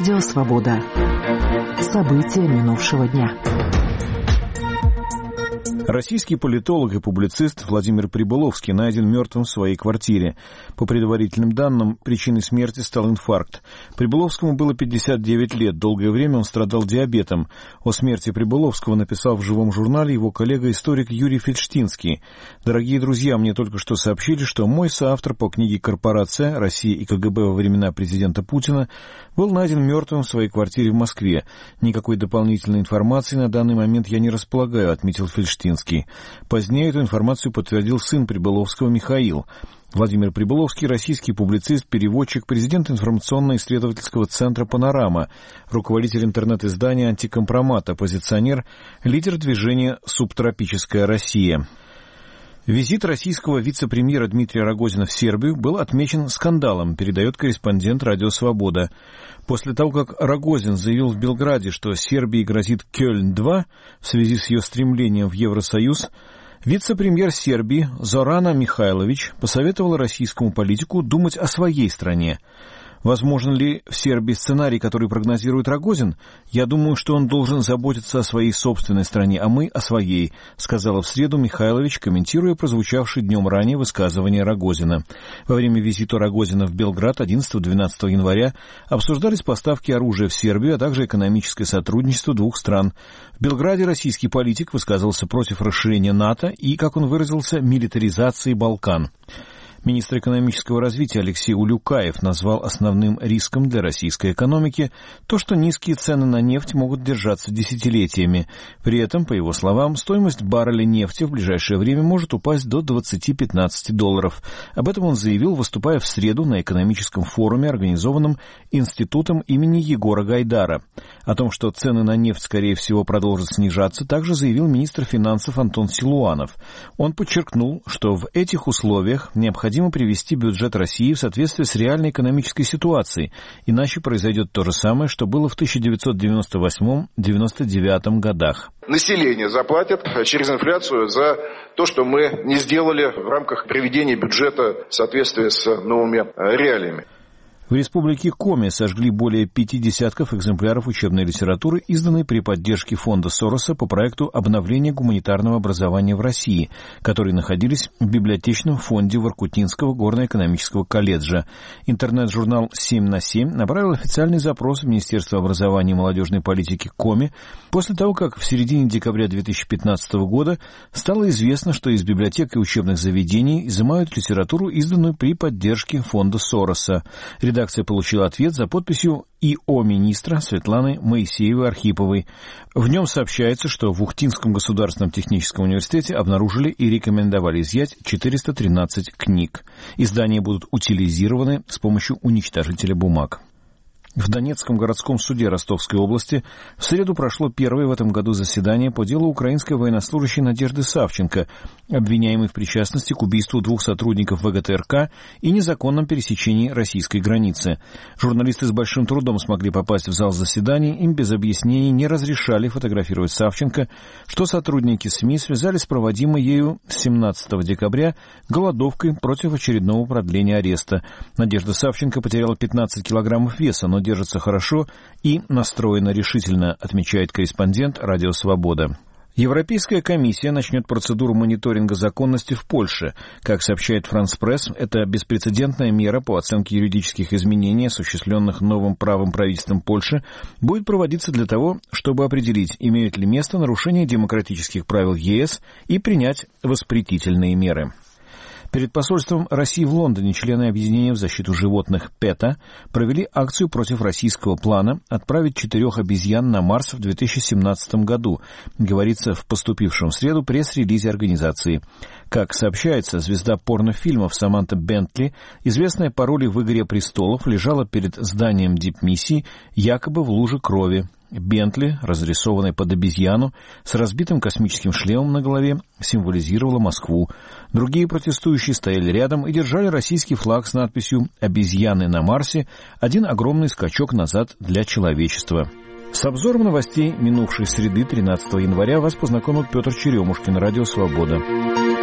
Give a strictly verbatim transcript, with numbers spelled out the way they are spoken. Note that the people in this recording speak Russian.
Радио «Свобода». События минувшего дня. Российский политолог и публицист Владимир Прибыловский найден мертвым в своей квартире. По предварительным данным, причиной смерти стал инфаркт. Прибыловскому было пятьдесят девять лет. Долгое время он страдал диабетом. О смерти Прибыловского написал в живом журнале его коллега-историк Юрий Фельштинский. Дорогие друзья, мне только что сообщили, что мой соавтор по книге «Корпорация. Россия и КГБ во времена президента Путина» был найден мертвым в своей квартире в Москве. Никакой дополнительной информации на данный момент я не располагаю, отметил Фельштинский. Позднее эту информацию подтвердил сын Прибыловского Михаил. Владимир Прибыловский — российский публицист, переводчик, президент информационно-исследовательского центра «Панорама», руководитель интернет-издания «Антикомпромат», оппозиционер, лидер движения «Субтропическая Россия». Визит российского вице-премьера Дмитрия Рогозина в Сербию был отмечен скандалом, передает корреспондент «Радио Свобода». После того, как Рогозин заявил в Белграде, что Сербии грозит Кёльн-два в связи с ее стремлением в Евросоюз, вице-премьер Сербии Зорана Михайлович посоветовала российскому политику думать о своей стране. Возможен ли в Сербии сценарий, который прогнозирует Рогозин? Я думаю, что он должен заботиться о своей собственной стране, а мы о своей, сказала в среду Михайлович, комментируя прозвучавшее днем ранее высказывание Рогозина. Во время визита Рогозина в Белград одиннадцатого-двенадцатого января обсуждались поставки оружия в Сербию, а также экономическое сотрудничество двух стран. В Белграде российский политик высказывался против расширения НАТО и, как он выразился, милитаризации Балкан. Министр экономического развития Алексей Улюкаев назвал основным риском для российской экономики то, что низкие цены на нефть могут держаться десятилетиями. При этом, по его словам, стоимость барреля нефти в ближайшее время может упасть до двадцати-пятнадцати долларов. Об этом он заявил, выступая в среду на экономическом форуме, организованном Институтом имени Егора Гайдара. О том, что цены на нефть, скорее всего, продолжат снижаться, также заявил министр финансов Антон Силуанов. Он подчеркнул, что в этих условиях необходимо Необходимо привести бюджет России в соответствие с реальной экономической ситуацией, иначе произойдет то же самое, что было в тысяча девятьсот девяносто восьмом — девяносто девятом годах. Население заплатит через инфляцию за то, что мы не сделали в рамках приведения бюджета в соответствии с новыми реалиями. В республике Коми сожгли более пяти десятков экземпляров учебной литературы, изданной при поддержке фонда Сороса по проекту обновления гуманитарного образования в России, которые находились в библиотечном фонде Воркутинского горно-экономического колледжа. Интернет-журнал семь на семь направил официальный запрос в Министерство образования и молодежной политики Коми после того, как в середине декабря две тысячи пятнадцатого года стало известно, что из библиотек и учебных заведений изымают литературу, изданную при поддержке фонда Сороса. Редакция получила ответ за подписью ИО министра Светланы Моисеевой-Архиповой. В нем сообщается, что в Ухтинском государственном техническом университете обнаружили и рекомендовали изъять четыреста тринадцать книг. Издания будут утилизированы с помощью уничтожителя бумаг. В Донецком городском суде Ростовской области в среду прошло первое в этом году заседание по делу украинской военнослужащей Надежды Савченко, обвиняемой в причастности к убийству двух сотрудников ВГТРК и незаконном пересечении российской границы. Журналисты с большим трудом смогли попасть в зал заседаний, им без объяснений не разрешали фотографировать Савченко, что сотрудники СМИ связали с проводимой ею семнадцатого декабря голодовкой против очередного продления ареста. Надежда Савченко потеряла пятнадцать килограммов веса, но держится хорошо и настроена решительно, отмечает корреспондент «Радио Свобода». Европейская комиссия начнет процедуру мониторинга законности в Польше. Как сообщает «Франс Пресс», это беспрецедентная мера по оценке юридических изменений, осуществленных новым правым правительством Польши, будет проводиться для того, чтобы определить, имеют ли место нарушения демократических правил ЕС и принять воспретительные меры. Перед посольством России в Лондоне члены объединения в защиту животных ПЕТА провели акцию против российского плана отправить четырех обезьян на Марс в две тысячи семнадцатом году, говорится в поступившем в среду пресс-релизе организации. Как сообщается, звезда порнофильмов Саманта Бентли, известная по роли в «Игре престолов», лежала перед зданием дипмиссии якобы в луже крови. Бентли, разрисованная под обезьяну, с разбитым космическим шлемом на голове, символизировала Москву. Другие протестующие стояли рядом и держали российский флаг с надписью «Обезьяны на Марсе. Один огромный скачок назад для человечества». С обзором новостей минувшей среды, тринадцатого января, вас познакомил Петр Черемушкин, Радио Свобода.